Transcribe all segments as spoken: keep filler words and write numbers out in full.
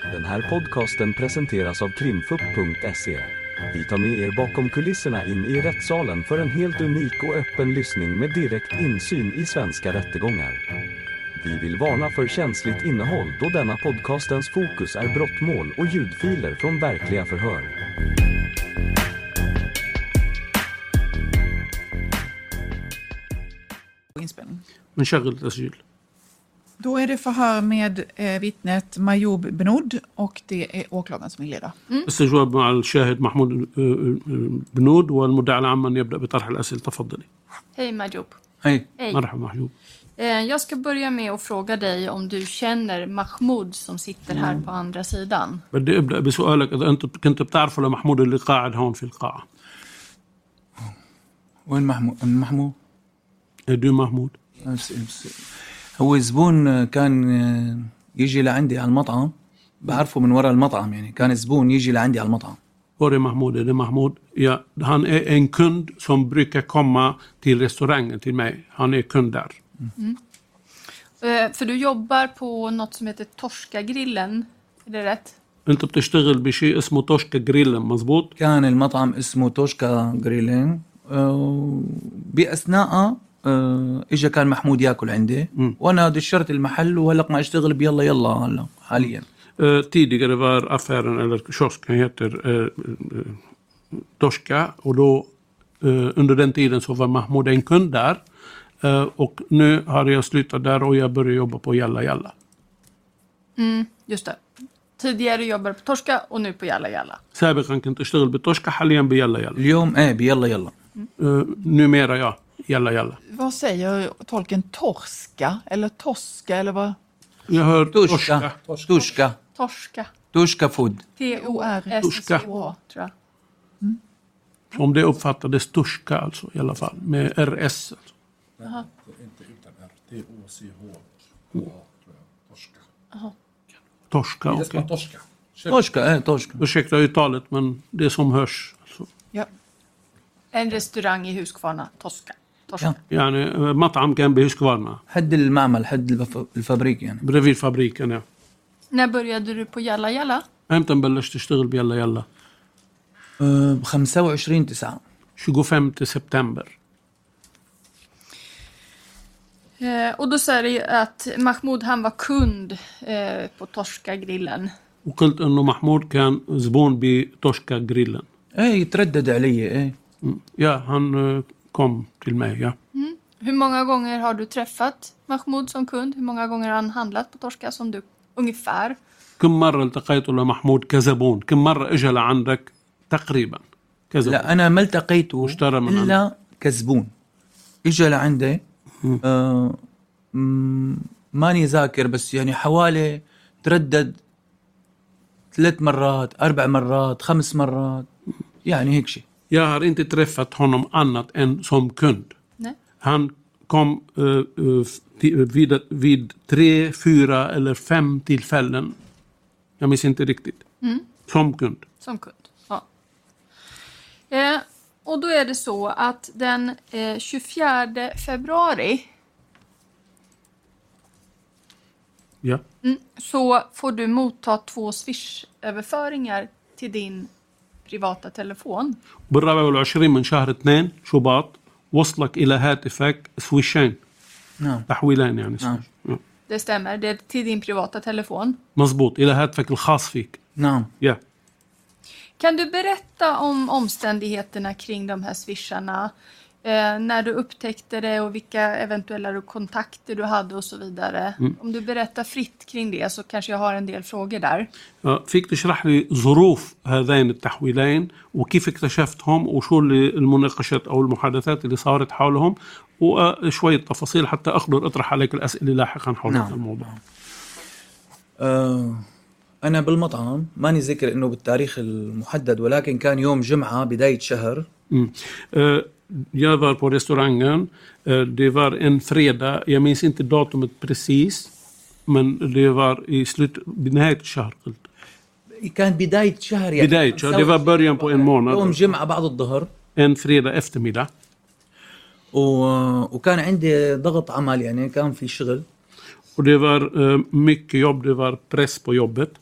Den här podcasten presenteras av krimfupp punkt se. Vi tar med er bakom kulisserna in i rättssalen för en helt unik och öppen lyssning med direkt insyn i svenska rättegångar. Vi vill varna för känsligt innehåll då denna podcastens fokus är brottmål och ljudfiler från verkliga förhör. Inspelning. نشغل تسجيل. Då är det förhör med eh, vittnet Majoub Benoud och det är åklagaren som inleder. استجواب مع الشاهد محمود بنود والمدعي العام من يبدأ بطرح الأسئلة. تفضلي. Hej Majoub. Hej. Hej. مرحبا محجوب. Eh, Jag ska börja med att fråga dig om du känner Mahmoud som sitter här på andra sidan. بدي أبدأ بسؤالك إذا أنت كنت بتعرفه لمحمود اللي قاعد هون في القاعة. وين محمود؟ محمود؟ دو محمود. هو زبون كان يجي لعندي على المطعم، بعرفه من وراء المطعم، يعني كان زبون يجي لعندي على المطعم. Var är Mahmoud? Är det Mahmoud? Ja, han är en kund som brukar komma till restaurangen till mig. Han är kund där. Mm. Eh, För du jobbar på något som heter Torskagrillen, är det rätt? أنت بتشتغل بشيء اسمه توشكا جريلن مزبوط؟ كان المطعم اسمه توشكا جريلين. بأثناء اجى كان محمود ياكل عندي م. وانا دشرت المحل وهلق ما اشتغل بيلا يلا هلا حاليا. Uh, tidigare var affären eller kiosken heter uh, uh, Torska och då uh, under den tiden så var Mahmoud en kund där uh, och nu har jag slutat där och jag börjar jobba på Jalla Jalla. Mm, just det. Tidigare jobbade på Torska och nu på Jalla Jalla. سابقا كنت اشتغل بتوشكا حاليا بيلا يلا. اليوم ايه بيلا يلا. Uh, numera ja, Jalla Jalla. Vad säger tolken torska eller toska eller vad? Jag hör Torska. Torska. Torska. Torska food. T O R S K tror jag. Mm. Om det uppfattades Torska alltså i alla fall med R S alltså. Jaha. Inte utan R. T O C H. Torska. Jaha. Torska, okej. Okay. Torska. Torska, eh, torska. Ursäkta uttalet men det som hörs alltså. Ja. En restaurang i Huskvarna, Torska. Torska. يعني مطعم كان بهسكفارنا. حد المعمل حد الفابريك يعني. Bredvid fabriken ja. När började du på Jalla Jalla? امتى بلشت تشتغل بيلا يلا؟ ب خمسة وعشرين تسعة. tjugofemte september. Eh, och då säger du att Mahmoud han var kund eh, på Torskagrillen. وقلت انه محمود كان زبون بتوشكا جريلن. ايه يتردد علي ايه. Ja, han kom till mig, ja. Mm. Hur många gånger har du träffat Mahmoud som kund? Hur många gånger har han handlat på Torska som du ungefär? كم مرة التقيت لمحمود كزبون؟ كم مرة اجى لعندك تقريبا كزبون؟ لا انا ما التقيته الا عندك. كزبون. اجى لعندي آه ماني ذاكر بس يعني حوالي تردد ثلاث مرات اربع مرات خمس مرات يعني هيك شيء. Jag har inte träffat honom annat än som kund. Nej. Han kom uh, uh, vid, vid tre, fyra eller fem tillfällen. Jag minns inte riktigt. Mm. Som kund. Som kund, ja. Eh, och då är det så att den eh, tjugofjärde februari Ja. mm, så får du motta två Swish-överföringar till din privata telefon. بالرابع والعشرين من شهر اثنين شباط وصلك إلى هاتفك سويشين. نعم. تحويلين يعني. نعم. Det stämmer, det är till din privata telefon. مزبوط إلى هاتفك الخاص فيك. نعم. Ja. Kan du berätta om omständigheterna kring de här swisharna? Eh, när du upptäckte det och vilka eventuella kontakter du hade och så vidare. Mm. Om du berättar fritt kring det så kanske jag har en del frågor där. فيك تشرح لي ظروف هذين التحويلين وكيف اكتشفتهم وشو المناقشات أو المحادثات اللي صارت حولهم وشوية تفاصيل حتى أقدر أطرح عليك الأسئلة لاحقا حول نعم. هذا الموضوع. آه أنا بالمطعم ماني ذكر إنه بالتاريخ المحدد ولكن كان يوم جمعة بداية شهر. Mm. Uh, jag var på restaurangen. Uh, det var en fredag. Jag minns inte datumet precis. Men det var i slut... بنهاية الشهر قلت. كان بداية شهر يعني. بداية شهر. Det var början på en månad. يوم جمعة بعد الظهر. En fredag eftermiddag. و... وكان عندي ضغط عمل يعني كان في شغل. Och det var uh, mycket jobb. Det var press på jobbet.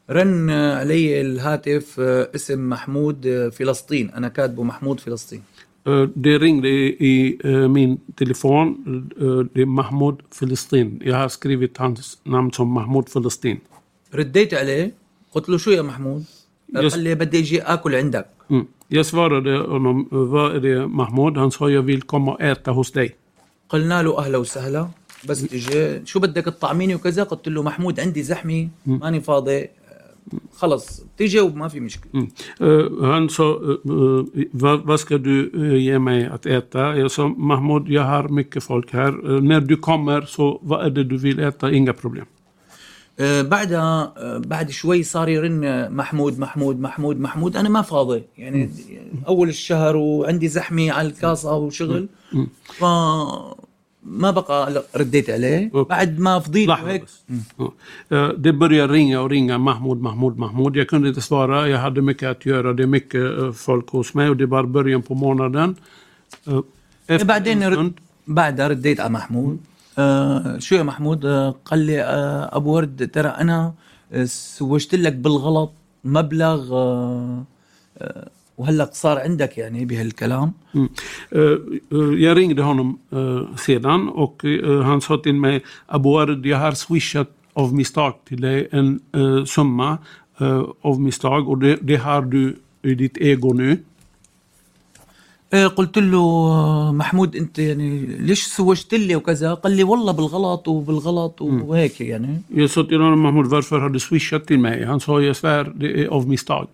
رن علي الهاتف اسم محمود فلسطين، أنا كاتبه محمود فلسطين. Det ringde i min telefon, det är Mahmoud Filistin. Jag har skrivit hans namn som Mahmoud Filistin. رديت عليه قلت له شو يا محمود؟ قال لي بدي اجي اكل عندك. Mm. Jag svarade honom, vad är det Mahmoud? Han sa, jag vill komma och äta hos dig. قلنا له اهلا وسهلا بس تجي شو بدك تطعميني وكذا. قلت له محمود عندي زحمه ماني فاضي خلص تيجي وما في مشكله. Mm. Uh, han sa, uh, vad, vad ska du uh, ge mig att äta? Jag sa, Mahmoud, jag har mycket folk här. Uh, när du kommer, så vad är det du vill äta? Inga problem. uh, بعدها uh, بعد شوي صار يرن محمود محمود محمود محمود أنا ما فاضي يعني mm. أول الشهر وعندي زحمة على الكاسة وشغل. mm. ف ما بقى رديت عليه بعد ما فضيت هيك. Det började ringa och ringa Mahmoud, Mahmoud, Mahmoud. Jag kunde inte svara. Jag hade mycket att göra. Det är mycket folk hos mig och det var början på månaden. بعدين رد بعد رديت على محمود. آه شو يا محمود؟ آه قال لي آه أبو ورد ترى أنا آه سوشت لك بالغلط مبلغ آه آه وهلا صار عندك يعني بهالكلام. Mm. Uh, jag ringde honom uh, sedan och uh, han sa till mig, Abu Ward, jag har swishat av misstag till dig en uh, summa uh, av misstag och det, det har du i ditt ego nu. uh, قلت له محمود انت يعني ليش سوشت لي وكذا. قال لي والله بالغلط وبالغلط وهيك يعني. Jag sa till honom, Mahmoud, varför har du swishat till mig? Han sa, jag svär, det är av misstag.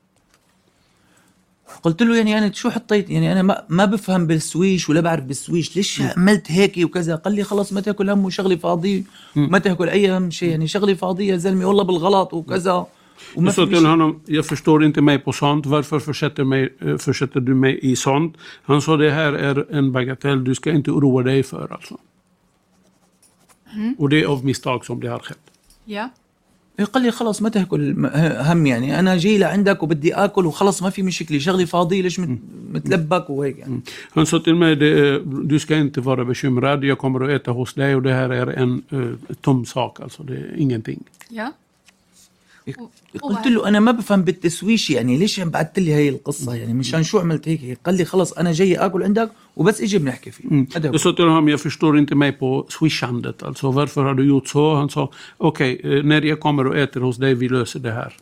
قلت له يعني أنا شو حطيت يعني أنا ما ما بفهم بالسويش ولا بعرف بالسويش ليش عملت هيك وكذا. قال لي خلص ما تاكل هم وشغلي فاضي ما تاكل أي هم شيء يعني شغلي فاضي يا زلمة والله بالغلط وكذا. Jag sa till honom, jag förstår inte mig på sånt. Varför försätter, mig, försätter du mig i sånt? Han sa, det här är en bagatell. Du ska inte oroa dig för alltså. Mm. Och det är av misstag som det har skett. Ja. قال لي خلص ما تاكل هم يعني انا جاي لعندك وبدي اكل وخلص ما في مشكله شغلي فاضي ليش متلبك وهيك يعني. Han sa till mig, du ska inte vara bekymrad, jag kommer att äta hos dig och det här är en uh, tom sak, alltså det är ingenting. Ja. قلت له انا ما بفهم بالتسويش يعني ليش عم بعثت لي هي القصه يعني مشان شو عملت هيك. قال لي خلص انا جاي اكل عندك وبس اجي بنحكي فيه. Mm. Jag sa till honom, jag förstår inte mig på swishandet, alltså varför har du gjort så? Han sa, okej, okay, när jag kommer och äter hos dig, vi löser det här.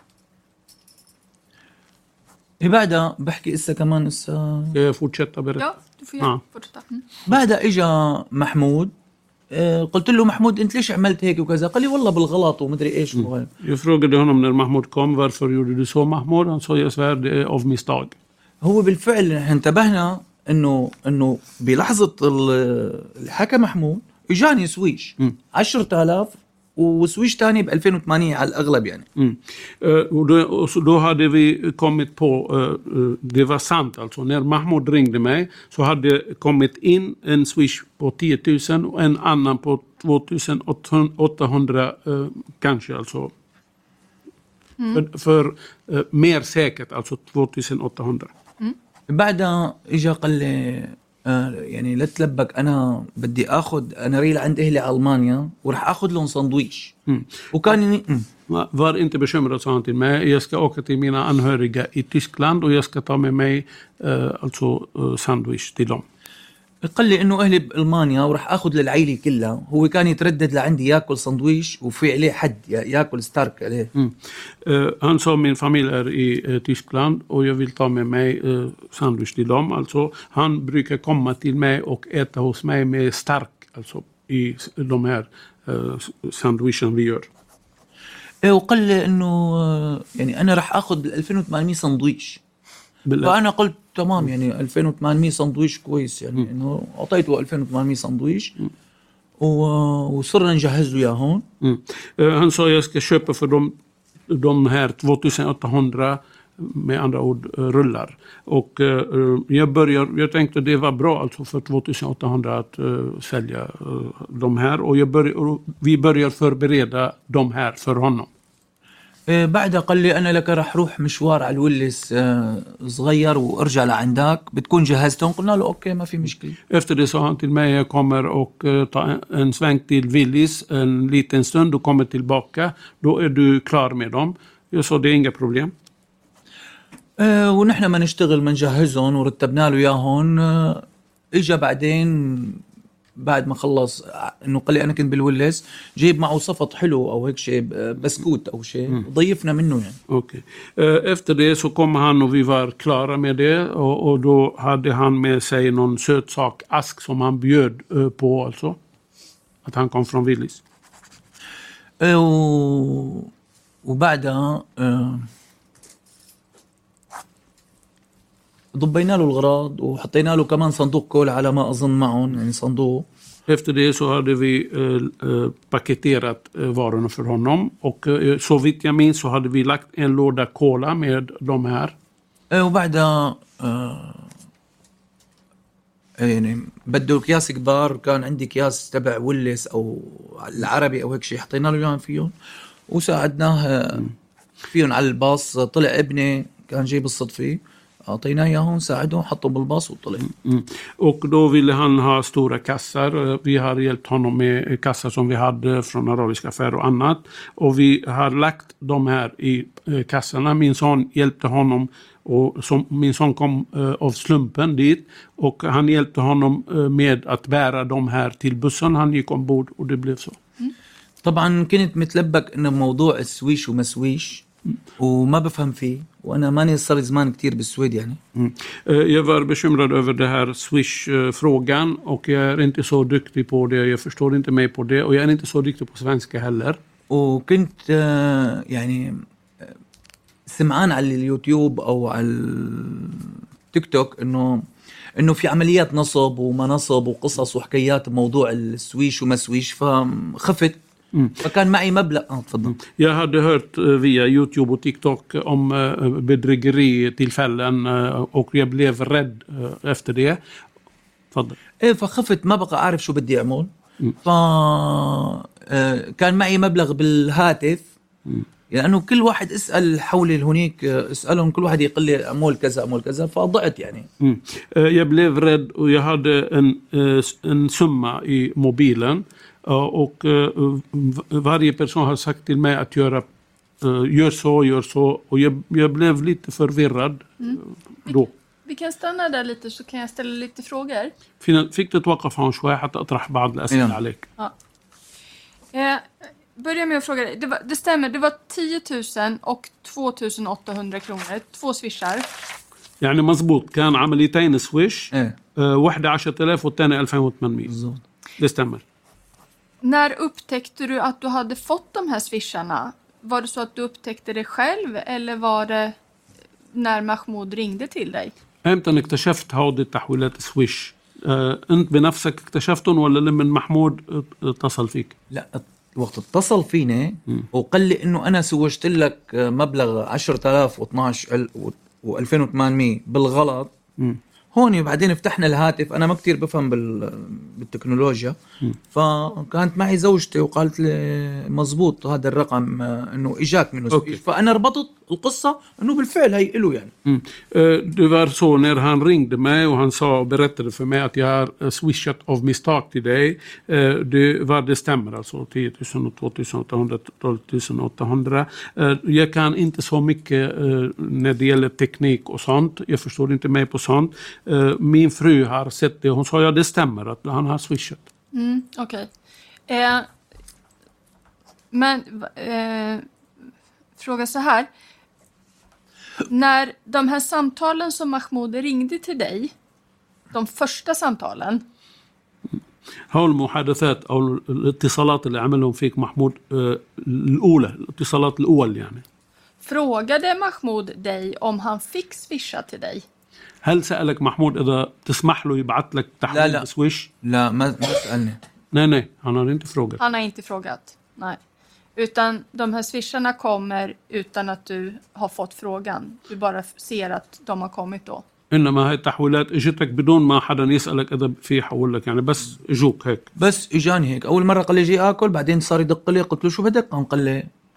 بعدها بحكي إسا كمان إسا Jag fortsätter berätta. Ja, du får gärna fortsätta. Mm. بعدها إجا محمود. قلت له محمود انت ليش عملت هيك وكذا. قال لي والله بالغلط ومدري ايش. Mm. Jag frågade honom när Mahmoud kom, varför gjorde du så Mahmoud? Han sa, jag svär, det är av misstag. هو بالفعل انتبهنا انه انه بلحظه اللي حكى محمود اجاني سويش mm. عشرة آلاف وسويش تاني ب ألفين وثمانية على الاغلب يعني. Mm. Uh, och, då, och så, då hade vi kommit på, uh, uh, det var sant alltså, när Mahmoud ringde mig så hade kommit in en swish på tio tusen och en annan på tvåtusen åttahundra uh, kanske alltså. Mm. För, för uh, mer säkert alltså tvåtusen åttahundra. Mm. بعدها اجى قال لي آه يعني لا تلبك انا بدي اخذ انا ريل عند اهلي المانيا وراح اخذ لهم ساندويش. mm. وكان var inte bekymrad, sa han till mig. Jag ska åka till mina anhöriga i Tyskland och jag ska ta med mig uh, alltså uh, sandwich till dem. قال لي انه اهلي بالمانيا وراح اخذ للعيله كلها. هو كان يتردد لعندي ياكل ساندويش وفي عليه حد ياكل ستارك عليه. Mm. Uh, han sa, min familj är i uh, Tyskland och jag vill ta med mig uh, sandwich till dem. Alltså han brukar komma till mig och äta hos mig med stark alltså i de här uh, sandwichen vi gör. وقال لي انه يعني انا راح اخذ ألفين وثمانمية ساندويش. فانا قلت تمام يعني ألفين وثمانمية ساندويش كويس يعني انه اعطيته ألفين وثمانمية ساندويش وصرنا نجهز له اياه هون. Han sa, jag ska köpa för dem de här tvåtusen åttahundra, med andra ord rullar. Och uh, jag börjar, jag tänkte det var bra alltså för tvåtusen åttahundra att uh, sälja uh, de här och jag börjar, vi börjar förbereda de här för honom. إيه بعدها قال لي أنا لك رح روح مشوار على الولس آه صغير وأرجع لعندك بتكون جهزتهم. قلنا له أوكي ما في مشكلة. Efter det sa han till mig, jag kommer och uh, ta en sväng till Willys en liten stund och kommer tillbaka. Då är du klar med dem. Jag sa det är inga problem. آه ونحن ما نشتغل ما نجهزهم ورتبنا له إياهم. آه إجا بعدين بعد ما خلص انه قال لي انا كنت بالولس جيب معه صفط حلو او هيك شيء بسكوت او شيء ضيفنا منه يعني. Okej. Okay. Efter det så kom han och vi var klara med det och, och då hade han med sig någon sötsak ask som han bjöd på alltså. Att han kom från Willys. و... وبعدها آه... ضبينا له الغراض وحطينا له كمان صندوق كولا على ما أظن معهم يعني صندوق. Efter det så hade vi eh, eh, paketerat eh, varorna för honom och eh, så vitt jag minns så hade vi lagt en låda cola med de här. وبعدها آه يعني بده أكياس كبار كان عندي أكياس تبع ولس أو العربي أو هيك شيء حطينا له إياهم فيهم وساعدناه فيهم على الباص. طلع ابني كان جاي بالصدفة أعطيناه إياهم ساعدهم حطوا بالباص وطلع. Mm. Och då ville han ha stora kassar. Vi har hjälpt honom med kassar som vi hade från arabiska affärer och annat. Och vi har lagt de här i kassarna. Min son hjälpte honom och som, min son kom uh, av slumpen dit och han hjälpte honom uh, med att bära de här till bussen. Han gick ombord och det blev så. Mm. طبعا كنت متلبك إنه موضوع السويش ومسويش وما بفهم فيه وأنا ماني صار زمان كتير بالسويد يعني. Mm. Jag var bekymrad över det här Swish-frågan och jag är inte så duktig på det. Jag förstår inte mig på det och jag är inte så duktig på svenska heller. وكنت يعني سمعان على اليوتيوب أو على التيك توك إنه إنه في عمليات نصب وما نصب وقصص وحكايات بموضوع السويش وما سويش فخفت. Mm. فكان معي مبلغ اه تفضل. Jag hade hört via YouTube och TikTok om bedrägeritillfällen och jag blev rädd efter det. تفضل. ايه فخفت ما بقى اعرف شو بدي اعمل. ف كان معي مبلغ بالهاتف لانه كل واحد اسال حولي هونيك اسالهم كل واحد يقول لي اعمل كذا اعمل كذا فضعت يعني. Mm. Jag blev rädd och jag hade en en summa i mobilen. Och uh, varje person har sagt till mig att göra uh, gör så, gör så och jag, jag blev lite förvirrad mm. då. Vi, vi kan stanna där lite så kan jag ställa lite frågor. فيك تتوقف هون شوي حتى أطرح بعض الأسئلة عليك. Ja. Eh, börja med att fråga dig. Det, var, det stämmer, det var tio tusen och två tusen åttahundra kronor. Två swishar. يعني مزبوط كان عمليتين سويش. ايه. uh, واحدة عشرة آلاف والثانية ألفين وثمانمية. بالضبط. Det stämmer. När upptäckte du att du hade fått de här swisharna? Var det så att du upptäckte det själv eller var det när Mahmoud ringde till dig? امتى اكتشفت هذه التحويلات سويش؟ أه انت بنفسك اكتشفتهم ولا لمن محمود اتصل فيك؟ لا وقت اتصل فيني وقال لي انه انا سوشت لك مبلغ عشرة آلاف واثناشر وألفين وثمانمية بالغلط. م. هون بعدين فتحنا الهاتف أنا ما كتير بفهم بالتكنولوجيا م. فكانت معي زوجتي وقالت لي مزبوط هذا الرقم إنه إجاك منه سويش. فأنا ربطت القصة إنه بالفعل هي إله يعني. Mm. Det var så när han ringde mig och han sa och berättade för mig att jag har swishat av misstag till dig. Det var det stämmer alltså tio tusen och två tusen åttahundra, tolv tusen åttahundra. Jag kan inte så mycket när det gäller teknik och sånt. Jag förstår inte mig på sånt. Min fru har sett det. Hon sa ja det stämmer att han har swishat. Mm, okej. Okay. Eh, men eh, fråga så här. När de här samtalen som Mahmoud ringde till dig, de första samtalen. هول المحادثات أو الاتصالات اللي عملهم فيك محمود الأولى الاتصالات الأول يعني. Frågade Mahmoud dig om han fick swisha till dig? هل سألك محمود إذا تسمح له يبعث لك تحويل لا لا سويش؟ لا ما ما سألني. Nej nej, han har inte frågat. Han har inte frågat. Nej. Utan de här swisharna kommer utan att du har fått frågan. Du bara ser att de har kommit då. إنما هاي التحويلات اجتك بدون ما حدا يسألك إذا في حول لك يعني بس اجوك هيك. بس اجاني هيك اول مرة قال لي جي اكل بعدين صار يدق لي قلت له شو بدك قام قال لي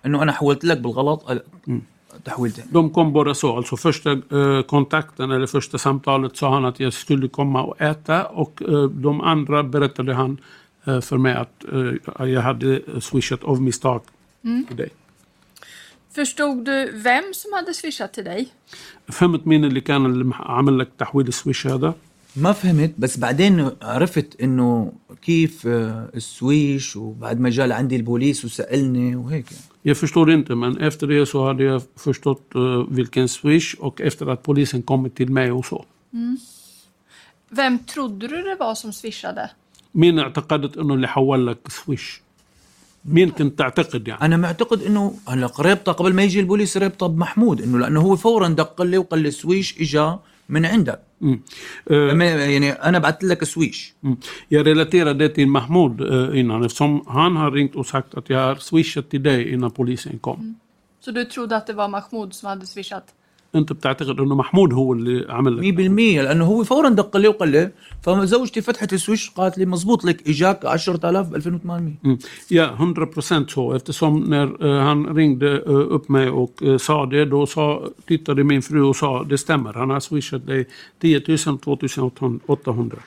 انه انا حولت لك بالغلط تحويلتين. De kom båda så. Alltså första eh, kontakten eller första samtalet sa han att jag skulle komma och äta. Och eh, de andra berättade han eh, för mig att eh, jag hade swishat av misstag mm. till dig. Förstod du vem som hade swishat till dig? فهمت مين اللي كان اللي عمل لك تحويل السويش هذا؟ ما فهمت بس بعدين عرفت انه كيف السويش وبعد ما جاء عندي البوليس وسألني وهيك. Jag förstår inte, men efter det så hade jag förstått uh, vilken swish och efter att polisen kommit till mig och så. Mm. Vem trodde du det var som swishade? مين اعتقدت انه اللي حول لك سويش؟ مين كنت تعتقد يعني؟ انا معتقد انه هلا رابطه قبل ما يجي البوليس رابطه بمحمود انه لانه هو فورا دق لي وقال لي سويش اجا من عندك. Mm. Uh, يعني انا بعت لك سويش. Mm. Jag relaterade det till Mahmoud uh, innan eftersom han har ringt och sagt att jag har swishat till dig innan polisen kom. Mm. Så du trodde att det var Mahmoud som hade swishat? انت بتعتقد انه محمود هو اللي عمل لك مية بالمية لانه هو فورا دق لي وقال لي فزوجتي فتحت السويش قالت لي مزبوط لك اجاك عشرة آلاف ب ألفين وثمانمية. Mm. Ja, hundra procent så eftersom när uh, han ringde uh, upp mig och uh, sa det då sa tittade min fru och sa det stämmer han har swishat dig tio tusen två tusen åttahundra.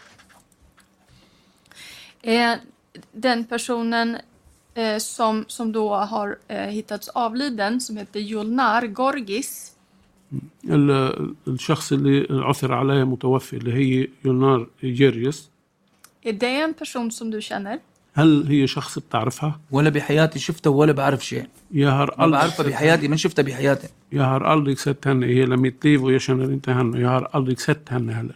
Eh, den personen eh, som som då har eh, hittats avliden som heter Julnar Gorgis. الشخص اللي عثر عليه متوفي اللي هي يولنار جيريس. Är det en person som du känner? هل هي شخص بتعرفها؟ ولا بحياتي شفتها ولا بعرف شيء. Jag har aldrig بعرفها بحياتي من شفتها بحياتي. Jag har aldrig sett henne i hela mitt liv och jag känner inte henne. Jag har aldrig sett henne heller.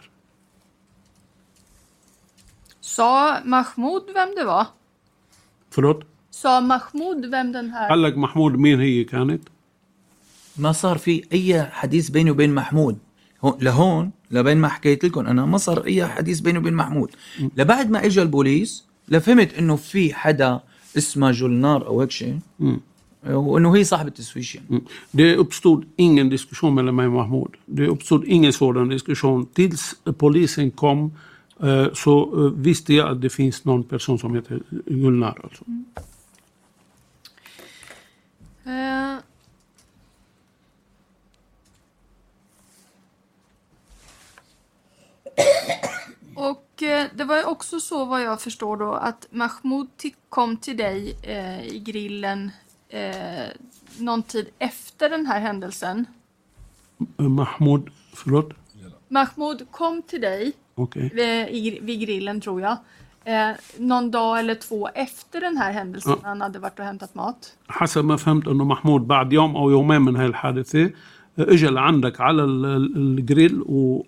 Sa Mahmoud vem det var? Förlåt? Sa Mahmoud vem den här... قال لك محمود مين هي كانت؟ ما صار في أي حديث بيني وبين محمود لهون لبين ما حكيت لكم أنا ما صار أي حديث بيني وبين محمود م. لبعد ما إجا البوليس لفهمت إنه في حدا اسمه جولنار أو هيك شيء och nu är صاحب التسويش. Det uppstod ingen diskussion mellan mig och Mahmoud. Det uppstod ingen sådan diskussion tills polisen kom så visste jag att det finns någon person som heter Julnar alltså. Mm. Uh. Och eh, det var också så vad jag förstår då att Mahmoud kom till dig eh, i grillen eh, någon tid efter den här händelsen. Mahmoud, förlåt? Mahmoud kom till dig okay. vid, vid grillen tror jag. Eh, någon dag eller två efter den här händelsen ja. Han hade varit och hämtat mat. حسب ما فهمت انه محمود بعد يوم او يومين من هاي الحادثة اجى لعندك على الجريل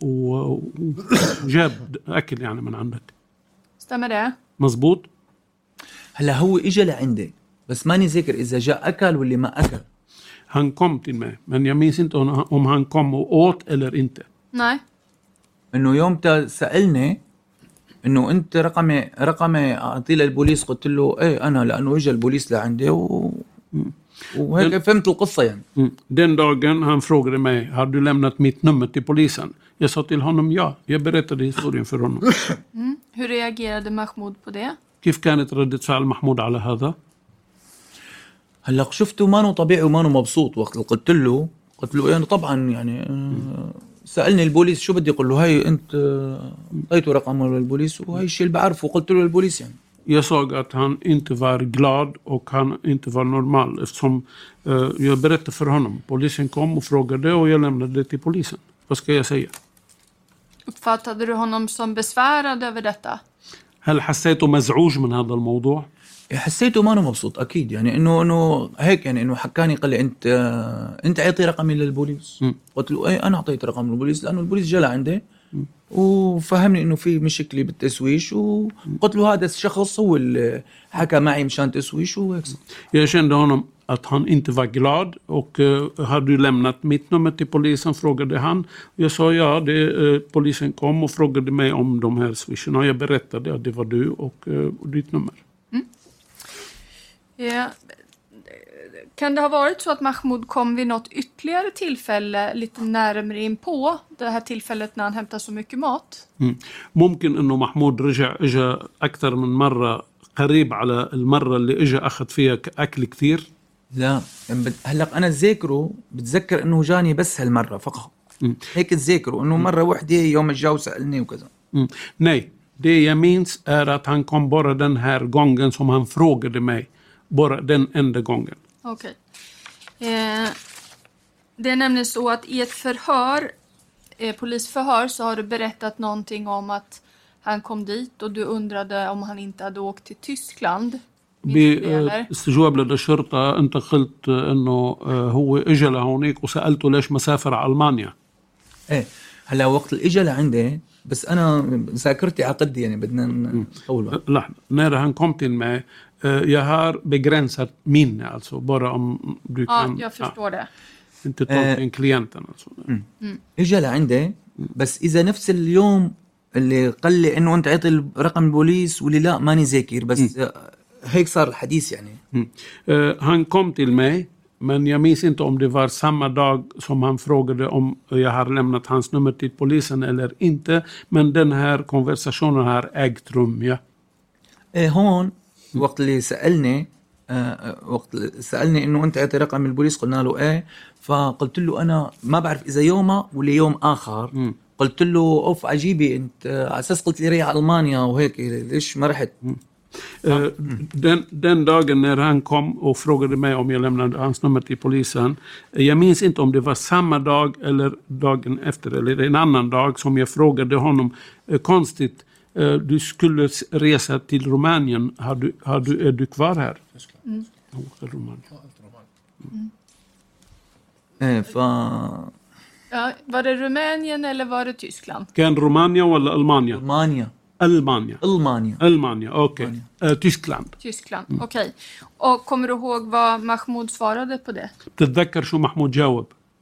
وجاب اكل يعني من عندك. stämmer det? مزبوط. هلا هو اجى لعندي بس ماني ذاكر اذا جاء اكل ولا ما اكل. Han kom till mig men jag minns inte om han kom och åt eller inte. Nej. انه يومتها سالني انه انت رقمي رقمي اعطيه للبوليس قلت له ايه انا لانه اجى البوليس لعندي و وهيك den, فهمت القصة يعني. Den dagen han frågade mig, har du lämnat mitt nummer till polisen? Jag sa till honom ja, jag berättade historien för honom. Mm. Hur reagerade Mahmoud på det? كيف كانت ردة فعل محمود على هذا؟ هلا شفته ما انه طبيعي وما انه مبسوط وقت قلت له قلت له انا طبعا يعني سألني البوليس شو بدي اقول له هاي انت اعطيته رقمه للبوليس وهي الشيء اللي بعرفه وقلت له للبوليس يعني. Jag såg att han inte var glad och han inte var normal eftersom uh, jag berättade för honom. Polisen kom och frågade och jag lämnade det till polisen. Vad ska jag säga? Uppfattade du honom som besvärad över detta? هل حسيته مزعوج من هذا الموضوع؟ حسيته ما أنا مبسوط أكيد يعني إنه إنه هيك يعني إنه حكاني قال لي أنت أنت عطي رقمي للبوليس. م. قلت له إيه أنا أعطيت رقم للبوليس لأنه البوليس جاء عندي وفهمني إنه في مشكلة بالتسويش وقلت له هذا الشخص هو اللي حكى معي مشان تسويش وهيك. Jag kände honom att han inte var glad och uh, har du lämnat mitt nummer till polisen frågade han. Jag sa ja, det, uh, polisen kom och frågade mig om de här swisherna och jag berättade att det var du och, uh, och ditt nummer. Mm. Ja. Kan det ha varit så att Mahmoud kom vid något ytterligare tillfälle lite närmare in på det här tillfället när han hämtar så mycket mat? Mm. ممكن إنه محمود رجع إجا أكثر من مرة قريب على المرة اللي إجا أخذ فيها أكل كثير؟ لا هلق أنا ذاكره بتذكر إنه جاني بس هالمرة فقط. هيك تذاكره إنه مرة واحدة يوم الجو سألني وكذا. Mm. Nej, det jag minns är att han kom bara den här gången som han frågade mig. Bara den enda gången. Okej. Eh, det är nämligen så att i ett förhör, eh, polisförhör, så har du berättat någonting om att han kom dit och du undrade om han inte hade åkt till Tyskland. باستجواب لدى الشرطة أنت قلت أنه هو إجا لهونيك وسألته ليش مسافر على ألمانيا. إيه هلا وقت الإجا لعندي بس أنا ذاكرتي عقدي يعني بدنا نقوله. لا när han kom till mig jag har begränsat minne alltså bara om du kan. Ja, jag förstår det. Inte tolka klienten alltså. إجا لعندي بس إذا نفس اليوم اللي قال لي إنه أنت عطي رقم البوليس واللي لا ماني ذاكر بس هيك صار الحديث يعني. Mm. Uh, han kom till mig, men jag minns inte om det var samma dag som han frågade om jag har lämnat hans nummer till polisen eller inte. Men den här konversationen har ägt rum, ja. إيه هون وقت اللي سألني آه وقت اللي سألني إنه أنت عطي رقم البوليس قلنا له إيه فقلت له أنا ما بعرف إذا يومه ولا يوم آخر. م. قلت له أوف عجيبي أنت على أساس قلت لي ريح ألمانيا وهيك ليش ما رحت. م. Uh, den, den dagen när han kom och frågade mig om jag lämnade hans nummer till polisen. Jag minns inte om det var samma dag eller dagen efter eller en annan dag som jag frågade honom. Uh, konstigt, uh, du skulle resa till Rumänien. Har du, har du, är du kvar här? Mm. Rumänien. Mm. Mm. ف... Ja, var det Rumänien eller var det Tyskland? كان رومانيا ولا ألمانيا؟ ألمانيا. ألمانيا. ألمانيا. ألمانيا, okej. Okay. Uh, Tyskland. Tyskland, mm. okej. Okay. Och kommer du ihåg vad Mahmoud svarade på det? تتذكر شو محمود جاوب؟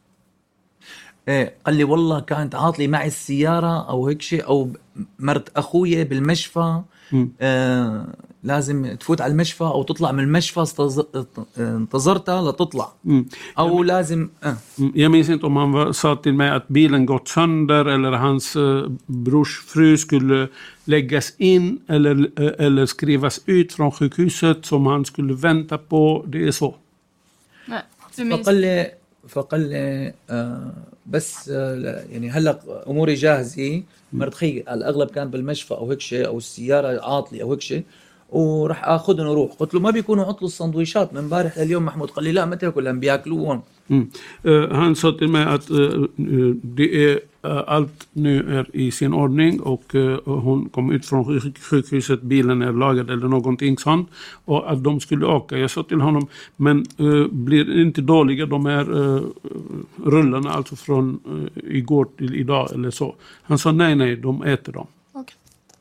ايه قال لي والله كانت عاطلي معي السيارة أو هيك شيء أو مرت أخويا بالمشفى آه لازم تفوت على المشفى أو تطلع من المشفى انتظرتها لتطلع mm. أو jag, لازم آه. Jag minns inte om han sa till mig att bilen gått sönder eller hans uh, brors fru skulle läggas in eller, uh, eller skrivas ut från sjukhuset som han skulle vänta på. Det är så. Nej, du minns... فقال لي فقال لي آه بس آه يعني هلا اموري جاهزه مرتخي على الاغلب كان بالمشفى او هيك شيء او السياره عاطلي او هيك شيء وراح اخذهم واروح. قلت له ما بيكونوا عطلوا السندويشات من امبارح لليوم. محمود قال لي لا ما تاكلهم بياكلوهم. Mm. Uh, han sa till mig att uh, det är, uh, allt nu är i sin ordning och uh, hon kom ut från sjukhuset, bilen är lagad eller någonting sånt och att de skulle åka. Jag sa till honom, men uh, blir inte dåliga de här uh, rullarna alltså från uh, igår till idag eller så. Han sa nej, nej, de äter dem. Okay.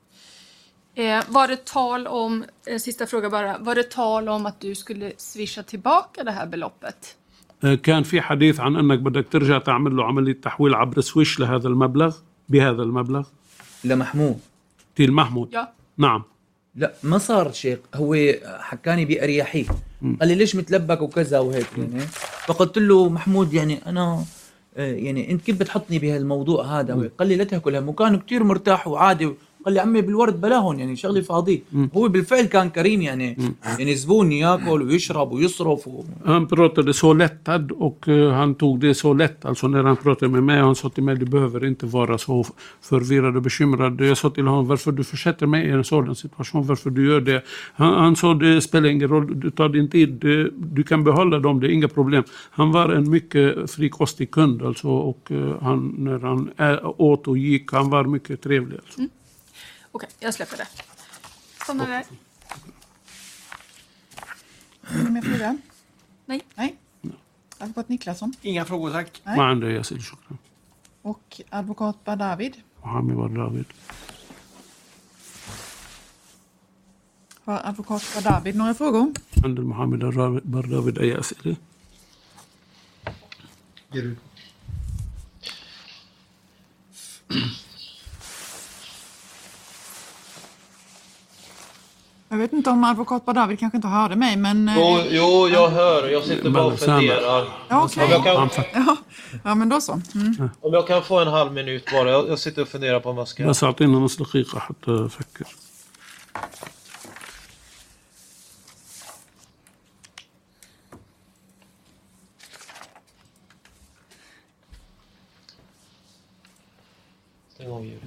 Eh, var det tal om, eh, sista fråga bara, var det tal om att du skulle swisha tillbaka det här beloppet? كان في حديث عن أنك بدك ترجع تعمل له عملية تحويل عبر سويش لهذا المبلغ بهذا المبلغ لمحمود تيل محمود ja. نعم لا ما صار شيء. هو حكاني بأريحية قال لي ليش متلبك وكذا وهيك يعني. فقلت له محمود يعني أنا يعني أنت كيف بتحطني بهالموضوع هذا. قال لي لا تاكلها وكان كتير مرتاح وعادي. قال لي عمي بالورد بلاهن يعني شغلي فاضي. هو بالفعل كان كريم يعني يعني زبون ياكل ويشرب ويصرف و... Han pratade så lättad och uh, han tog det så lätt. Alltså när han pratade med mig, han sa till mig, du behöver inte vara så förvirrad och bekymrad. Jag sa till honom, varför du försätter mig i en sådan situation, varför du gör det. Han, han sa, det spelar ingen roll, du tar din tid, du, du kan behålla dem, det är inga problem. Han var en mycket frikostig kund alltså, och uh, han, när han ä, åt och gick, han var mycket trevlig alltså. Mm. Okej, okay, jag släpper det. Stanna där. Är mer fråga? Nej. Nej. Advokat Niklasson. Inga frågor, tack. ما عنده ياسر شكرا. Och advokat Bardavid. وحامي Bardavid. Har advokat Bardavid några frågor? عند المحامي Bardavid أي أسئلة؟ Jag vet inte om advokat Bardavid kanske inte hörde mig, men... Jo, jo, jag hör. Jag sitter bara och funderar. Ja, okej. Om jag kan, Ja, ja, men då så. Mm. om jag kan få en halv minut bara. Jag, jag sitter och funderar på vad jag ska... بس أعطينا نص دقيقة حتى أفكر. Stäng av ljudet.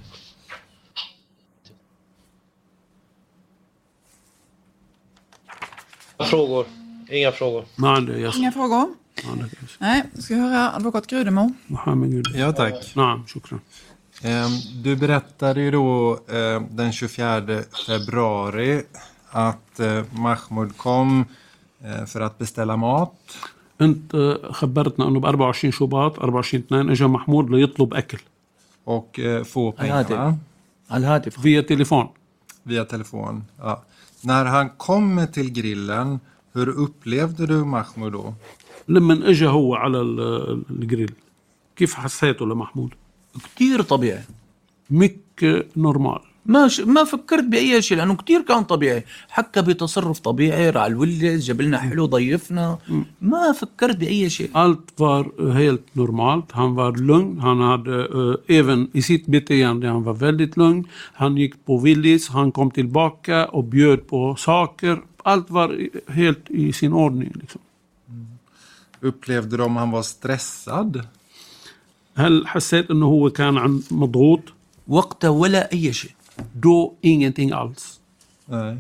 Frågor? Inga frågor. Nej, det är jag. Inga frågor? Ja, det är Nej, ska vi höra advokat Grudemo. Mohammed. Ja, tack. Nej, shukran. Ehm, Du berättade ju då eh, den tjugofjärde februari att eh, Mahmoud kom eh, för att beställa mat. انت خبرتنا انه ب أربعة وعشرين شباط أربعة وعشرين اثنين اجى محمود ليطلب اكل Och eh, få الهاتف pengarna على الهاتف via telefon. via telefon. Ja. När han kom till grillen, hur upplevde du Mahmoud då? لما اجى هو على ال- الجريل كيف حسيته لمحمود؟ كتير طبيعي. mycket normal. ما ش... ما فكرت بأي شيء لأنه كتير كان طبيعي. حكى بتصرف طبيعي، راح الولد جاب لنا حلو ضيفنا. ما فكرت بأي شيء. Allt var helt normalt. Han var lugn. Han hade uh, även i sitt beteende, han var väldigt lugn. Han gick på Willys, han kom tillbaka och bjöd på saker. Allt var helt i sin ordning. Liksom. Upplevde du om han var stressad? هل حسيت انه هو كان عن مضغوط؟ وقتها ولا أي شيء. Då ingenting alls. Nej.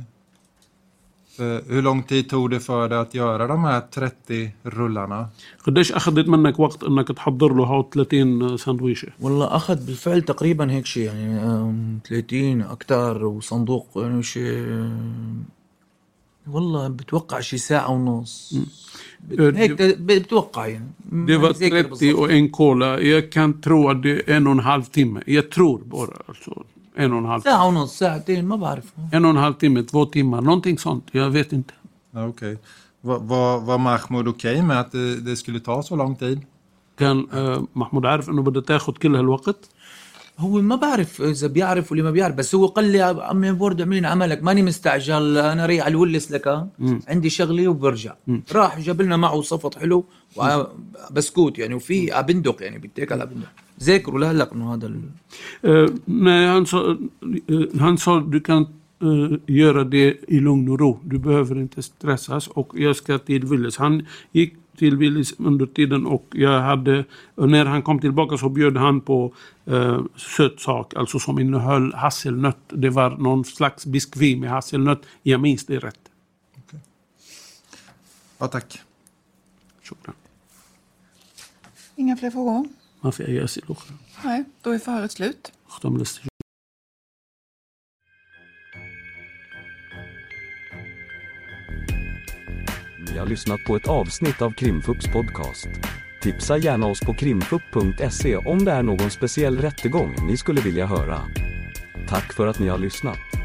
För hur lång tid tog det för dig att göra de här trettio rullarna? قديش اخذت منك وقت انك تحضر له هاو ثلاثين سندويشه؟ والله أخذ بالفعل تقريبا هيك شيء يعني آم، ثلاثين أكتر وصندوق يعني شيء آم، والله بتوقع شي ساعة ونص. هيك بتوقع يعني. Det var زي كده trettio بالضبط. och en cola. Jag kan tro att det är en och en halv timme. Jag tror bara alltså. En och en halv, ساعة ونص ساعتين ما بعرف. en och en halv timme, två timmar, någonting sånt. Jag vet inte. Ja, okej. Var, var, var Mahmoud okej med att det, det skulle ta så lång tid? كان آه، محمود عارف انه بدها تاخذ كل هالوقت. هو ما بعرف اذا بيعرف ولا ما بيعرف، بس هو قال لي عمي بورد اعملين عملك ماني مستعجل، انا رايح على الولس لك عندي شغلي وبرجع. راح جاب لنا معه صفط حلو وبسكوت يعني وفي بندق يعني بيتاكل على بندق. ذاكروا لهلا انه هذا ال... Uh, nej, han sa, uh, han sa du kan uh, göra det i lugn och ro. Du behöver inte stressas och jag ska till Willys. Han gick till Willys under tiden och jag hade, och när han kom tillbaka så bjöd han på uh, sötsak, alltså som innehöll hasselnöt. Det var någon slags biskvi med hasselnöt. Jag minns det rätt. Okay. Ja, tack. Shukran. Inga fler frågor? ما في أي أسئلة أخرى. Nej, då är förhöret slut. أختم الاستجابة. Ni har lyssnat på ett avsnitt av Krimfupps podcast. Tipsa gärna oss på krimfupp punkt se om det är någon speciell rättegång ni skulle vilja höra. Tack för att ni har lyssnat.